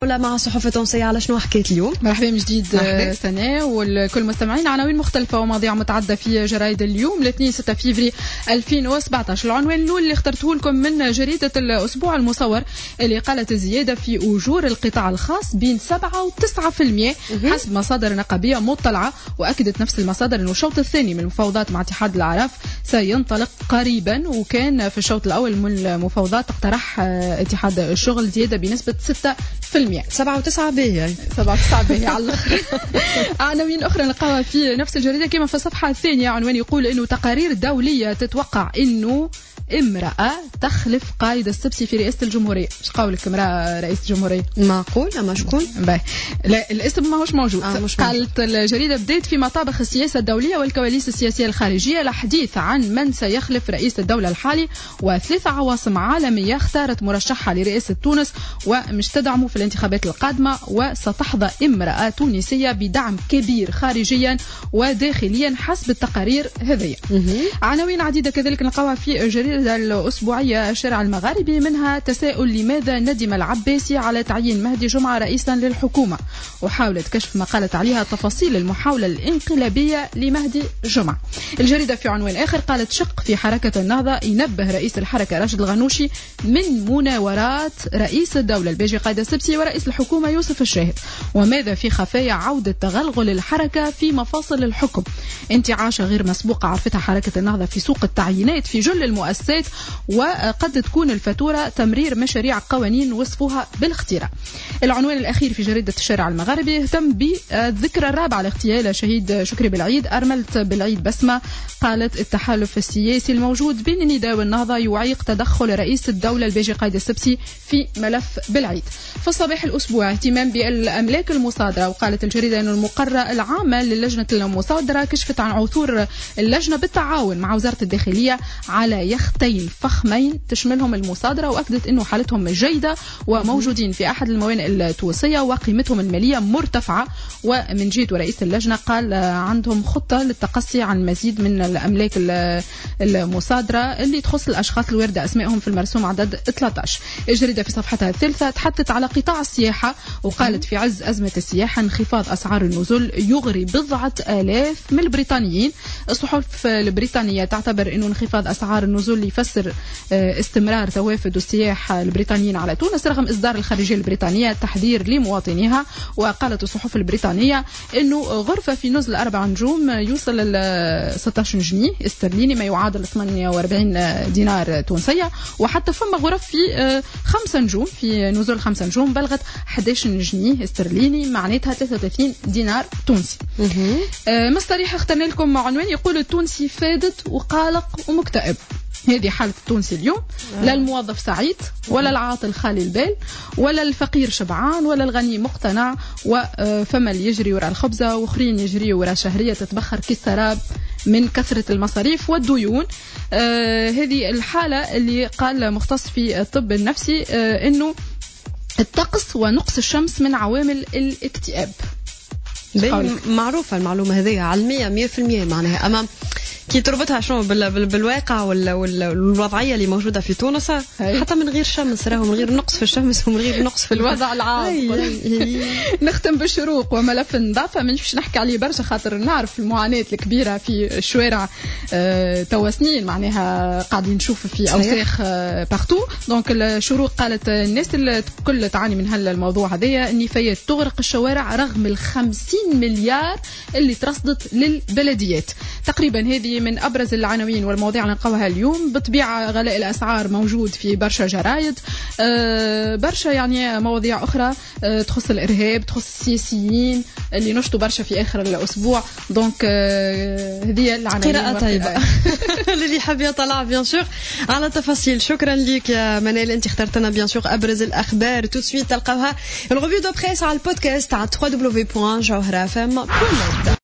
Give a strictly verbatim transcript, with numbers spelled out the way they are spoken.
ولا مع صحف تونسية على شنو حكيت اليوم؟ مرحبا من جديد سنة والكل مستمعين. عناوين مختلفة ومواضيع متعددة في جرايد اليوم الاثنين ستة فيفري ألفين وسبعطاش. العنوان الأول اللي اخترته لكم من جريدة الأسبوع المصور اللي قالت الزيادة في أجور القطاع الخاص بين سبعة وتسعة في المئة حسب مصادر نقابية مطلعة. وأكدت نفس المصادر أنه الشوط الثاني من المفاوضات مع اتحاد الأعراف سينطلق قريبا، وكان في الشوط الأول من المفاوضات اقترح اتحاد الشغل زيادة بنسبة ستة في المئة. سبعة وتسعة به سبعة وتسعة به على الأخر. عناوين أخرى نلقاها في نفس الجريدة كما في الصفحة الثانية. عنوان يقول إنه تقارير دولية تتوقع إنه امرأة تخلف قائد السبسي في رئاسة الجمهورية. ايش قولك امرأة رئيس الجمهورية؟ معقول أما شكون؟ باهي لا الاسم ما هوش موجود. آه مش قالت الجريدة بدأت في مطابخ السياسة الدولية والكواليس السياسية الخارجية لحديث عن من سيخلف رئيس الدولة الحالي، وثلاث عواصم عالمية اختارت مرشحة لرئاسة تونس ومش تدعمه في الانتخابات القادمة، وستحظى امرأة تونسية بدعم كبير خارجيا وداخليا حسب التقارير هذه. عناوين عديدة كذلك نلقاها في جريدة الأسبوعية الشارع المغاربي، منها تساؤل لماذا ندم العباسي على تعيين مهدي جمعة رئيسا للحكومة، وحاولت كشف ما قالت عليها تفاصيل المحاولة الانقلابية لمهدي جمعة. الجريدة في عنوان آخر قالت شق في حركة النهضة، ينبه رئيس الحركة راشد الغنوشي من مناورات رئيس الدولة الباجي قايد السبسي ورئيس الحكومة يوسف الشاهد، وماذا في خفايا عودة تغلغل الحركة في مفاصل الحكم. انتعاشة غير مسبوقة عرفتها حركة النهضة في سوق التعيينات في جل المؤسسات، وقد تكون الفاتورة تمرير مشاريع قوانين وصفوها بالاختراع. العنوان الأخير في جريدة الشارع المغاربي يهتم بالذكرى الرابعة لاغتيال شهيد شكري بالعيد أرملة بالعيد بسمة. قالت التحالف السياسي الموجود بين النداء والنهضة يعيق تدخل رئيس الدولة الباجي قايد السبسي في ملف بالعيد. في الصباح الأسبوع اهتمام بالأملاك المصادرة، وقالت الجريدة أن المقرة العامة للجنة المصادرة كشفت عن عثور اللجنة بالتعاون مع وزارة الداخلية على يختين فخمين تشملهم المصادرة، وأكدت أنه حالتهم جيدة وموجودين في أحد الموانئ التونسية وقيمتهم المالية مرتفعة. ومن جهة رئيس اللجنة قال عندهم خطة للتقصي عن المزيد من الأملاك المصادرة اللي تخص الأشخاص الواردة أسمائهم في المرسوم عدد ثلاثة عشر. الجريدة في صفحتها الثالثة تحدثت على قطاع السياحة، وقالت في عز أزمة السياحة انخفاض أسعار النزول يغري بضعة آلاف من البريطانيين. الصحف البريطانية تعتبر أنه انخفاض أسعار النزول يفسر استمرار توافد السياح البريطانيين على تونس رغم إصدار الخارجية البريطانية تحذير لمواطنيها. وقالت الصحف البريطانية أنه غرفة في نزل أربع نجوم يوصل ل ستة عشر جنيه استرليني ما يعادل ثمانية وأربعين دينار تونسية، وحتى فما غرف في خمسة نجوم في نزول خمسة نجوم بلغت أحد عشر جنيه استرليني معناتها ثلاثة وثلاثين دينار تونسي. مصطلح اخترنا لكم عنوان يقول التونسي فادت وقلق ومكتئب. هذه حالة التونسي اليوم. لا الموظف سعيد ولا العاطل خالي البال ولا الفقير شبعان ولا الغني مقتنع، وفما اللي يجري وراء الخبزة واخرين يجري وراء شهرية تتبخر كالسراب من كثرة المصاريف والديون. آه هذه الحالة اللي قال مختص في الطب النفسي آه انه الطقس ونقص الشمس من عوامل الاكتئاب. معروفة المعلومة هذه علمية مية في المية معناها، أما كي تربطها شنو بال بال بالواقع ولا والوضعية اللي موجودة في تونس حتى من غير شمس راهو من غير نقص في الشمس ومن غير نقص في الوضع العام. نختم بالشروق وملف النظافة منش نحكي عليه برشا خاطر نعرف المعاناة الكبيرة في الشوارع اه توا سنين معناها قاعدين نشوف في أوساخ اه بارتو. دونك الشروق قالت الناس الكل تعاني من هالموضوع هذايا، النفايات تغرق الشوارع رغم الخمسين مليار اللي ترصدت للبلديات. تقريبا هذه من أبرز العناوين والمواضيع اللي نلقاوها اليوم. بطبيعة غلاء الأسعار موجود في برشا جرايد، أه برشا يعني مواضيع أخرى أه تخص الإرهاب تخص السياسيين اللي نشطوا برشا في آخر الأسبوع. دونك أه هذه العناوين. قراءة طيبة اللي حاب يطلع بيان سور على تفاصيل. شكرا لك يا منال، أنت اخترتنا بيان سور أبرز الأخبار. تو سويت تلقاوها الريفيو دو بريس على البودكاست على دبليو دبليو دبليو بوان جوهرة اف ام دوت نت.